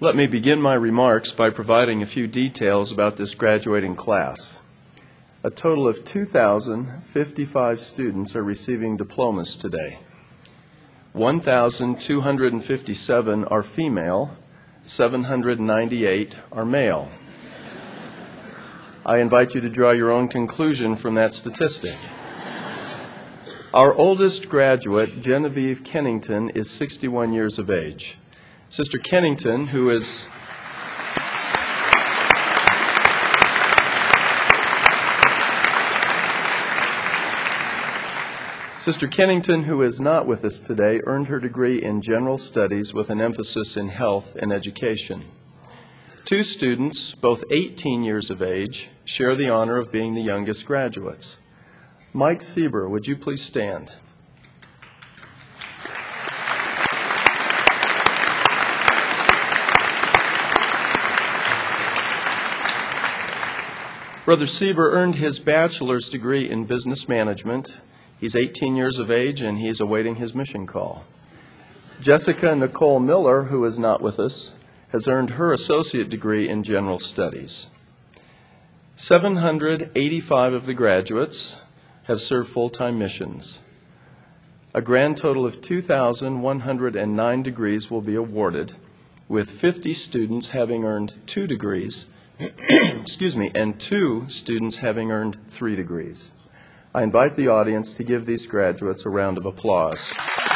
Let me begin my remarks by providing a few details about this graduating class. A total of 2,055 students are receiving diplomas today. 1,257 are female, 798 are male. I invite you to draw your own conclusion from that statistic. Our oldest graduate, Genevieve Kennington, is 61 years of age. Sister Kennington, who is not with us today, earned her degree in general studies with an emphasis in health and education. Two students, both 18 years of age, share the honor of being the youngest graduates. Mike Sieber, would you please stand? Brother Sieber earned his bachelor's degree in business management. He's 18 years of age and he's awaiting his mission call. Jessica Nicole Miller, who is not with us, has earned her associate degree in general studies. 785 of the graduates have served full-time missions. A grand total of 2,109 degrees will be awarded, with 50 students having earned 2 degrees, and 2 students having earned 3 degrees. I invite the audience to give these graduates a round of applause.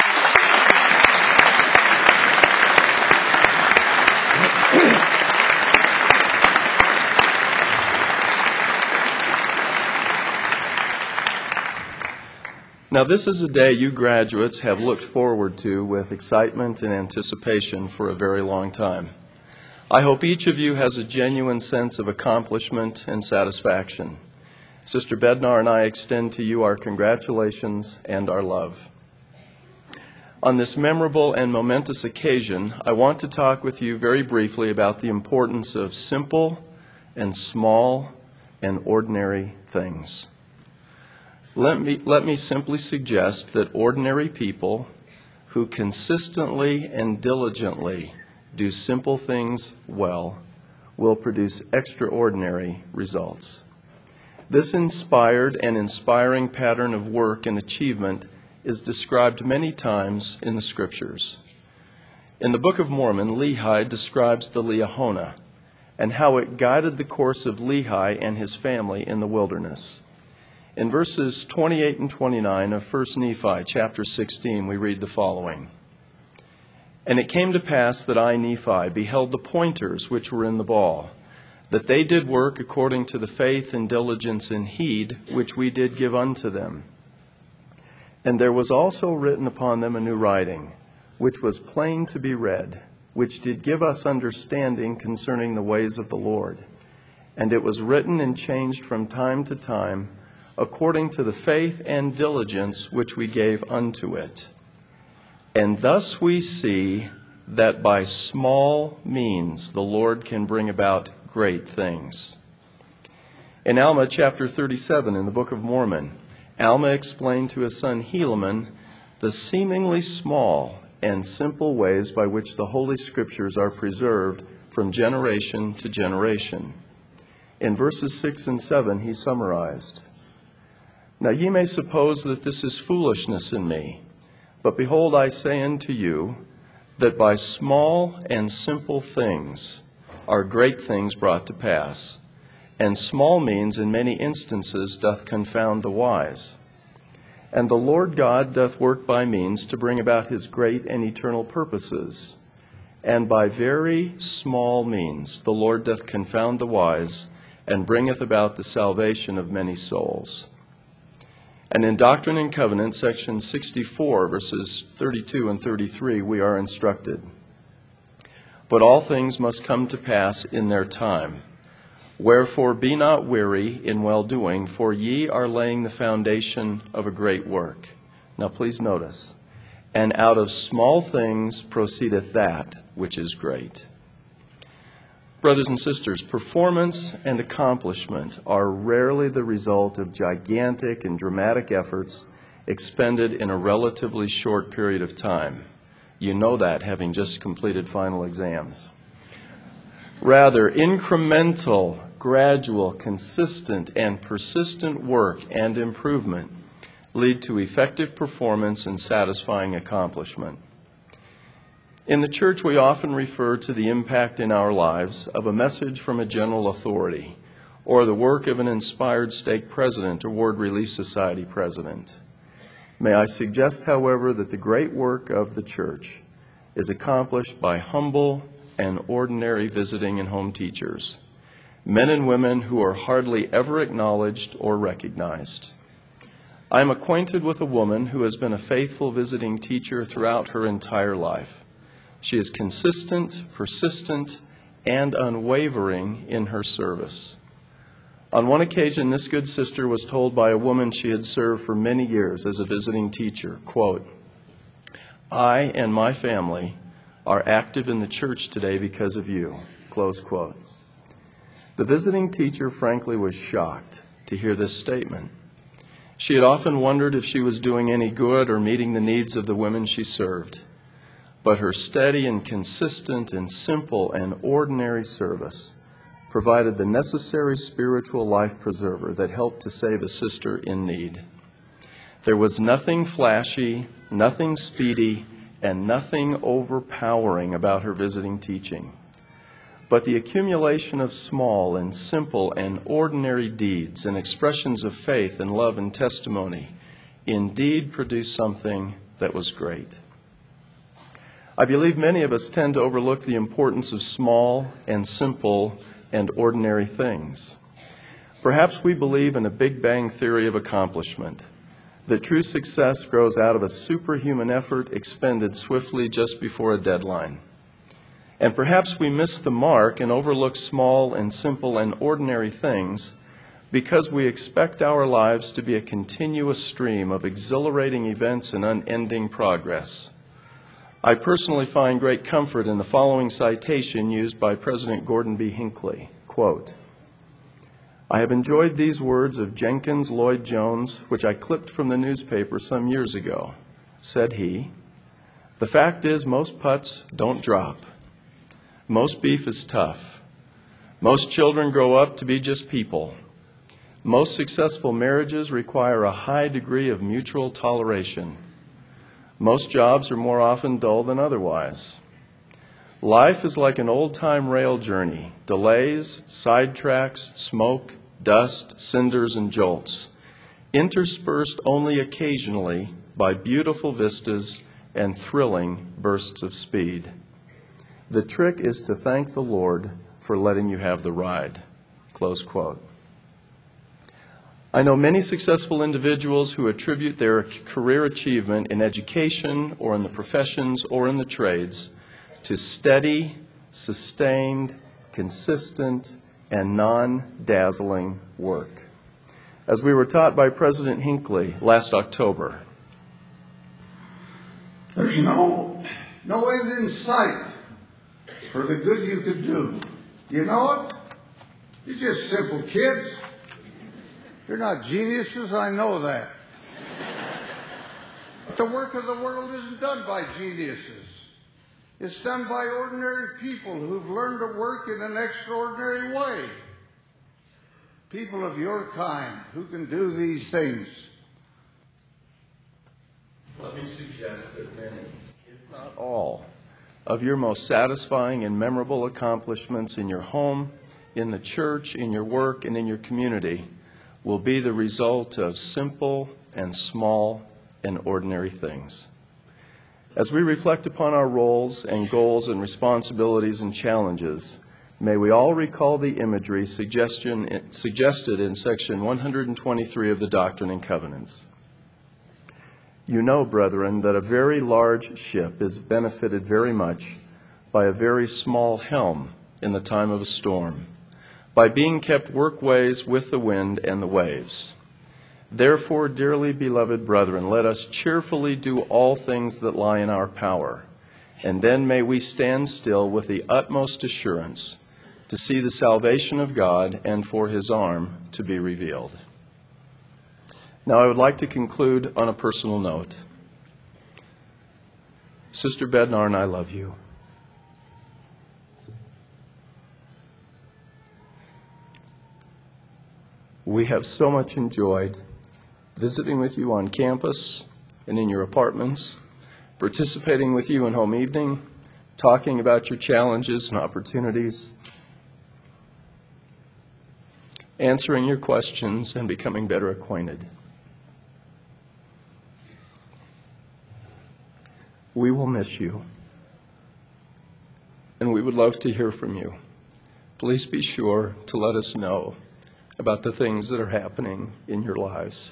Now, this is a day you graduates have looked forward to with excitement and anticipation for a very long time. I hope each of you has a genuine sense of accomplishment and satisfaction. Sister Bednar and I extend to you our congratulations and our love. On this memorable and momentous occasion, I want to talk with you very briefly about the importance of simple and small and ordinary things. Let me simply suggest that ordinary people who consistently and diligently do simple things well will produce extraordinary results. This inspired and inspiring pattern of work and achievement is described many times in the Scriptures. In the Book of Mormon, Lehi describes the Liahona and how it guided the course of Lehi and his family in the wilderness. In verses 28 and 29 of 1 Nephi chapter 16, we read the following. And it came to pass that I, Nephi, beheld the pointers which were in the ball, that they did work according to the faith and diligence and heed which we did give unto them. And there was also written upon them a new writing, which was plain to be read, which did give us understanding concerning the ways of the Lord. And it was written and changed from time to time, according to the faith and diligence which we gave unto it. And thus we see that by small means the Lord can bring about great things. In Alma chapter 37 in the Book of Mormon, Alma explained to his son Helaman the seemingly small and simple ways by which the Holy Scriptures are preserved from generation to generation. In verses 6 and 7 he summarized, Now ye may suppose that this is foolishness in me, but behold, I say unto you, that by small and simple things are great things brought to pass, and small means in many instances doth confound the wise. And the Lord God doth work by means to bring about his great and eternal purposes, and by very small means the Lord doth confound the wise, and bringeth about the salvation of many souls. And in Doctrine and Covenants, section 64, verses 32 and 33, we are instructed, But all things must come to pass in their time. Wherefore be not weary in well-doing, for ye are laying the foundation of a great work. Now please notice, and out of small things proceedeth that which is great. Brothers and sisters, performance and accomplishment are rarely the result of gigantic and dramatic efforts expended in a relatively short period of time. You know that, having just completed final exams. Rather, incremental, gradual, consistent, and persistent work and improvement lead to effective performance and satisfying accomplishment. In the church, we often refer to the impact in our lives of a message from a general authority or the work of an inspired stake president or Ward Relief Society president. May I suggest, however, that the great work of the church is accomplished by humble and ordinary visiting and home teachers, men and women who are hardly ever acknowledged or recognized. I am acquainted with a woman who has been a faithful visiting teacher throughout her entire life. She is consistent, persistent, and unwavering in her service. On one occasion, this good sister was told by a woman she had served for many years as a visiting teacher, quote, "I and my family are active in the church today because of you," close quote. The visiting teacher frankly was shocked to hear this statement. She had often wondered if she was doing any good or meeting the needs of the women she served. But her steady and consistent and simple and ordinary service provided the necessary spiritual life preserver that helped to save a sister in need. There was nothing flashy, nothing speedy, and nothing overpowering about her visiting teaching. But the accumulation of small and simple and ordinary deeds and expressions of faith and love and testimony indeed produced something that was great. I believe many of us tend to overlook the importance of small and simple and ordinary things. Perhaps we believe in a Big Bang theory of accomplishment, that true success grows out of a superhuman effort expended swiftly just before a deadline. And perhaps we miss the mark and overlook small and simple and ordinary things because we expect our lives to be a continuous stream of exhilarating events and unending progress. I personally find great comfort in the following citation used by President Gordon B. Hinckley, quote, "I have enjoyed these words of Jenkins Lloyd Jones, which I clipped from the newspaper some years ago. Said he, 'The fact is most putts don't drop. Most beef is tough. Most children grow up to be just people. Most successful marriages require a high degree of mutual toleration. Most jobs are more often dull than otherwise. Life is like an old-time rail journey, delays, sidetracks, smoke, dust, cinders, and jolts, interspersed only occasionally by beautiful vistas and thrilling bursts of speed. The trick is to thank the Lord for letting you have the ride," close quote. I know many successful individuals who attribute their career achievement in education or in the professions or in the trades to steady, sustained, consistent, and non-dazzling work. As we were taught by President Hinckley last October, "There's no end in sight for the good you could do. You know it? You're just simple kids. You're not geniuses, I know that. But the work of the world isn't done by geniuses. It's done by ordinary people who've learned to work in an extraordinary way. People of your kind who can do these things." Let me suggest that many, if not all, of your most satisfying and memorable accomplishments in your home, in the church, in your work, and in your community will be the result of simple and small and ordinary things. As we reflect upon our roles and goals and responsibilities and challenges, may we all recall the imagery suggested in section 123 of the Doctrine and Covenants. You know, brethren, that a very large ship is benefited very much by a very small helm in the time of a storm, by being kept workways with the wind and the waves. Therefore, dearly beloved brethren, let us cheerfully do all things that lie in our power, and then may we stand still with the utmost assurance to see the salvation of God and for his arm to be revealed. Now, I would like to conclude on a personal note. Sister Bednar and I love you. We have so much enjoyed visiting with you on campus and in your apartments, participating with you in home evening, talking about your challenges and opportunities, answering your questions, and becoming better acquainted. We will miss you, and we would love to hear from you. Please be sure to let us know about the things that are happening in your lives.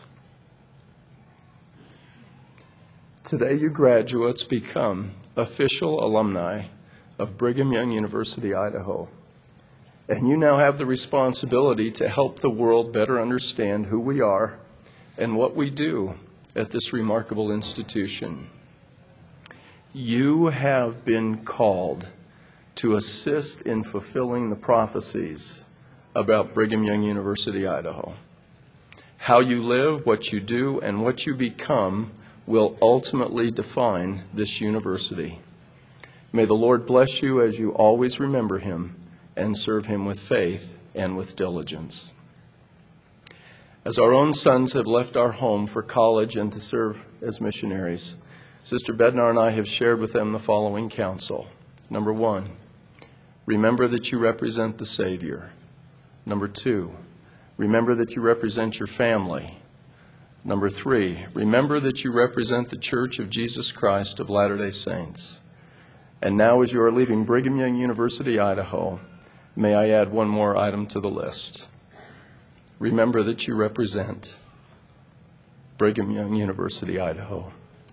Today, you graduates become official alumni of Brigham Young University, Idaho, and you now have the responsibility to help the world better understand who we are and what we do at this remarkable institution. You have been called to assist in fulfilling the prophecies about Brigham Young University, Idaho. How you live, what you do, and what you become will ultimately define this university. May the Lord bless you as you always remember him and serve him with faith and with diligence. As our own sons have left our home for college and to serve as missionaries, Sister Bednar and I have shared with them the following counsel. Number 1, remember that you represent the Savior. Number 2, remember that you represent your family. Number 3, remember that you represent the Church of Jesus Christ of Latter-day Saints. And now, as you are leaving Brigham Young University, Idaho, may I add one more item to the list. Remember that you represent Brigham Young University, Idaho.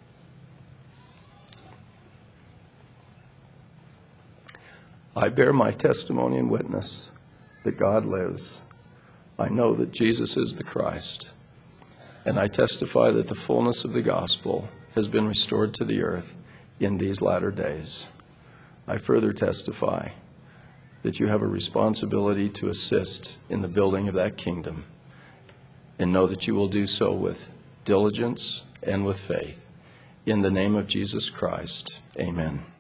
I bear my testimony and witness that God lives. I know that Jesus is the Christ, and I testify that the fullness of the gospel has been restored to the earth in these latter days. I further testify that you have a responsibility to assist in the building of that kingdom, and know that you will do so with diligence and with faith. In the name of Jesus Christ, amen.